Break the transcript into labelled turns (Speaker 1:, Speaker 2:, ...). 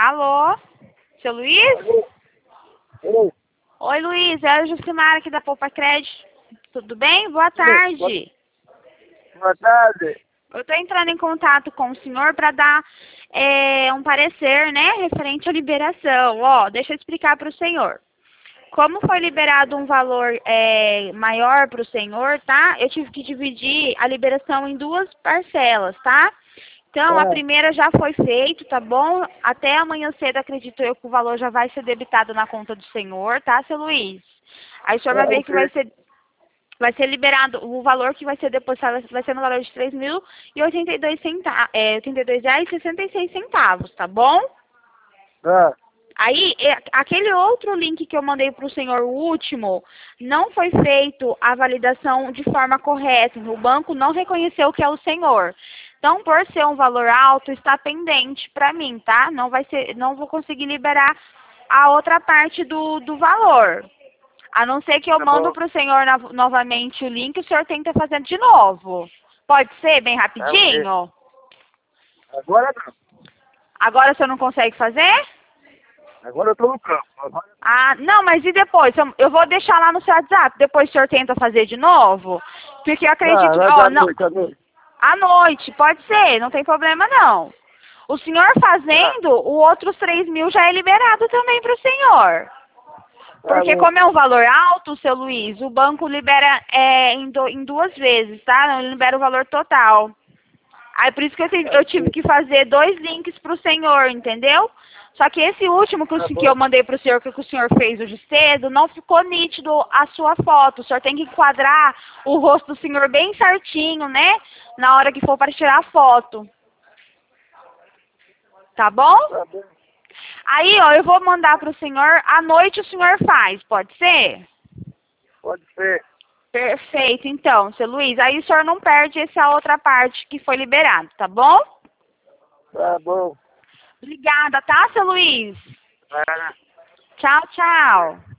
Speaker 1: Alô? Seu Luiz?
Speaker 2: Alô?
Speaker 1: Oi, Luiz. É a Jucimara aqui da Poupa Crédito. Tudo bem? Boa tarde.
Speaker 2: Boa tarde.
Speaker 1: Eu estou entrando em contato com o senhor para dar um parecer, né, referente à liberação. Ó, deixa eu explicar para o senhor. Como foi liberado um valor maior para o senhor, tá? Eu tive que dividir a liberação em duas parcelas, tá? Então, a primeira já foi feita, tá bom? Até amanhã cedo, acredito eu, que o valor já vai ser debitado na conta do senhor, tá, seu Luiz? Aí o senhor vai ver que vai ser liberado, o valor que vai ser depositado vai ser no valor de R$3.082,66, tá bom? Aí, aquele outro link que eu mandei para o senhor, o último, não foi feito a validação de forma correta. O banco não reconheceu que é o senhor. Então, por ser um valor alto, está pendente para mim, tá? Não vou conseguir liberar a outra parte do valor. A não ser que eu mando para o senhor novamente o link, o senhor tenta fazer de novo. Pode ser, bem rapidinho?
Speaker 2: Agora não.
Speaker 1: Agora o senhor não consegue fazer?
Speaker 2: Agora eu tô no campo.
Speaker 1: Ah, não, mas e depois? Eu vou deixar lá no seu WhatsApp, depois o senhor tenta fazer de novo? Porque eu acredito... À noite, pode ser, não tem problema não. O senhor fazendo, o outros 3.000 já é liberado também para o senhor. Porque como é um valor alto, seu Luiz, o banco libera em duas vezes, tá? Não libera o valor total. Aí por isso que eu tive que fazer 2 links para o senhor, entendeu? Só que esse último que eu mandei para o senhor, que o senhor fez hoje cedo, não ficou nítido a sua foto. O senhor tem que enquadrar o rosto do senhor bem certinho, né? Na hora que for para tirar a foto. Tá bom?
Speaker 2: Tá bom.
Speaker 1: Aí, ó, eu vou mandar para o senhor, à noite o senhor faz, pode ser?
Speaker 2: Pode ser.
Speaker 1: Perfeito, então, seu Luiz. Aí o senhor não perde essa outra parte que foi liberado, tá bom?
Speaker 2: Tá bom.
Speaker 1: Obrigada, tá, seu Luiz?
Speaker 2: Ah.
Speaker 1: Tchau, tchau.